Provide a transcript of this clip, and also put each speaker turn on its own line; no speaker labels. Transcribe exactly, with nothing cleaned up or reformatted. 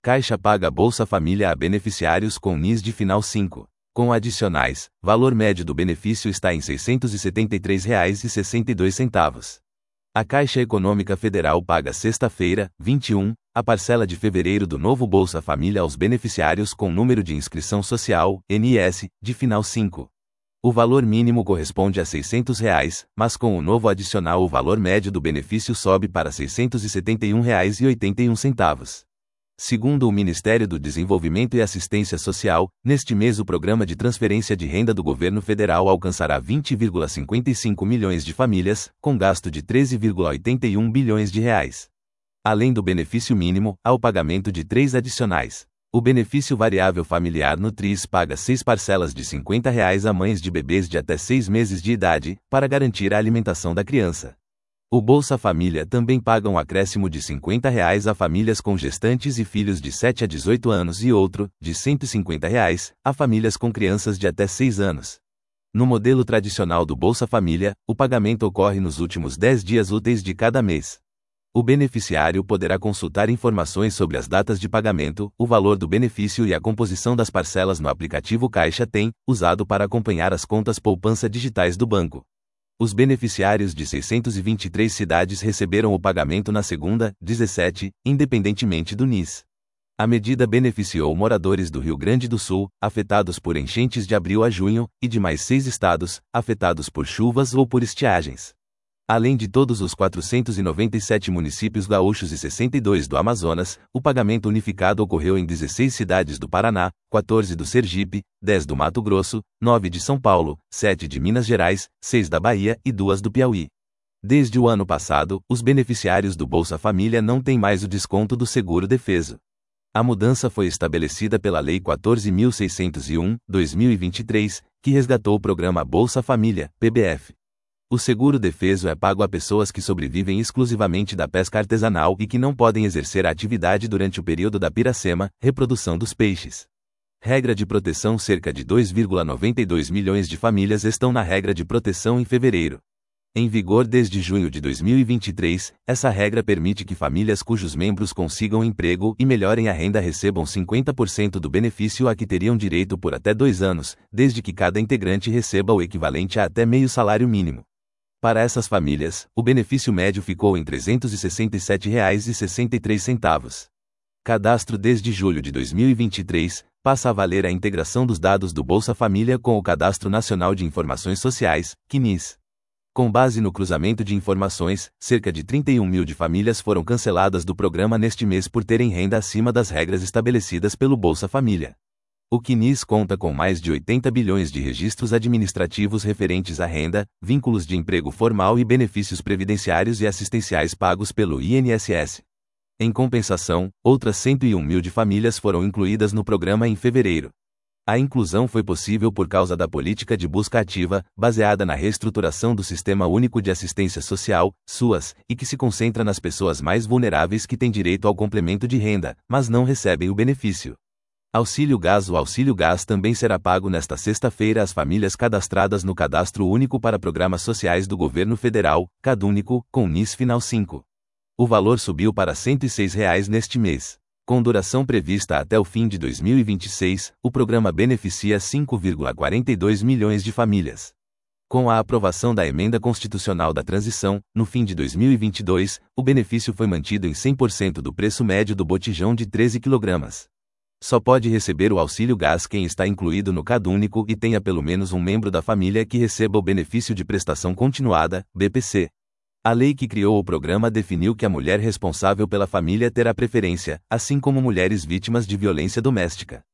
Caixa paga Bolsa Família a beneficiários com N I S de final cinco. Com adicionais, valor médio do benefício está em seiscentos e setenta e três reais e sessenta e dois centavos. A Caixa Econômica Federal paga sexta-feira, vinte e um, a parcela de fevereiro do novo Bolsa Família aos beneficiários com número de inscrição social, N I S, de final cinco. O valor mínimo corresponde a seiscentos reais, mas com o novo adicional o valor médio do benefício sobe para seiscentos e setenta e um reais e oitenta e um centavos. Segundo o Ministério do Desenvolvimento e Assistência Social, neste mês o programa de transferência de renda do governo federal alcançará vinte vírgula cinquenta e cinco milhões de famílias, com gasto de treze vírgula oitenta e um bilhões de reais. Além do benefício mínimo, há o pagamento de três adicionais. O benefício variável familiar Nutris paga seis parcelas de cinquenta reais a mães de bebês de até seis meses de idade, para garantir a alimentação da criança. O Bolsa Família também paga um acréscimo de cinquenta reais a famílias com gestantes e filhos de sete a dezoito anos e outro, de cento e cinquenta reais, a famílias com crianças de até seis anos. No modelo tradicional do Bolsa Família, o pagamento ocorre nos últimos dez dias úteis de cada mês. O beneficiário poderá consultar informações sobre as datas de pagamento, o valor do benefício e a composição das parcelas no aplicativo Caixa Tem, usado para acompanhar as contas poupança digitais do banco. Os beneficiários de seiscentas e vinte e três cidades receberam o pagamento na segunda, dezessete, independentemente do N I S. A medida beneficiou moradores do Rio Grande do Sul, afetados por enchentes de abril a junho, e de mais seis estados, afetados por chuvas ou por estiagens. Além de todos os quatrocentos e noventa e sete municípios gaúchos e sessenta e dois do Amazonas, o pagamento unificado ocorreu em dezesseis cidades do Paraná, quatorze do Sergipe, dez do Mato Grosso, nove de São Paulo, sete de Minas Gerais, seis da Bahia e duas do Piauí. Desde o ano passado, os beneficiários do Bolsa Família não têm mais o desconto do seguro-defeso. A mudança foi estabelecida pela Lei quatorze mil seiscentos e um, de dois mil e vinte e três, que resgatou o programa Bolsa Família, P B F. O seguro-defeso é pago a pessoas que sobrevivem exclusivamente da pesca artesanal e que não podem exercer a atividade durante o período da piracema, reprodução dos peixes. Regra de proteção: cerca de dois vírgula noventa e dois milhões de famílias estão na regra de proteção em fevereiro. Em vigor desde junho de dois mil e vinte e três, essa regra permite que famílias cujos membros consigam emprego e melhorem a renda recebam cinquenta por cento do benefício a que teriam direito por até dois anos, desde que cada integrante receba o equivalente a até meio salário mínimo. Para essas famílias, o benefício médio ficou em trezentos e sessenta e sete reais e sessenta e três centavos. Cadastro: desde julho de dois mil e vinte e três, passa a valer a integração dos dados do Bolsa Família com o Cadastro Nacional de Informações Sociais, C N I S. Com base no cruzamento de informações, cerca de trinta e um mil de famílias foram canceladas do programa neste mês por terem renda acima das regras estabelecidas pelo Bolsa Família. O C N I S conta com mais de oitenta bilhões de registros administrativos referentes à renda, vínculos de emprego formal e benefícios previdenciários e assistenciais pagos pelo I N S S. Em compensação, outras cento e um mil de famílias foram incluídas no programa em fevereiro. A inclusão foi possível por causa da política de busca ativa, baseada na reestruturação do Sistema Único de Assistência Social, SUAS, e que se concentra nas pessoas mais vulneráveis que têm direito ao complemento de renda, mas não recebem o benefício. Auxílio Gás: o Auxílio Gás também será pago nesta sexta-feira às famílias cadastradas no Cadastro Único para Programas Sociais do Governo Federal, CadÚnico, com N I S final cinco. O valor subiu para cento e seis reais neste mês. Com duração prevista até o fim de dois mil e vinte e seis, o programa beneficia cinco vírgula quarenta e dois milhões de famílias. Com a aprovação da Emenda Constitucional da Transição, no fim de dois mil e vinte e dois, o benefício foi mantido em cem por cento do preço médio do botijão de treze quilogramas. Só pode receber o Auxílio Gás quem está incluído no CadÚnico e tenha pelo menos um membro da família que receba o benefício de prestação continuada, B P C. A lei que criou o programa definiu que a mulher responsável pela família terá preferência, assim como mulheres vítimas de violência doméstica.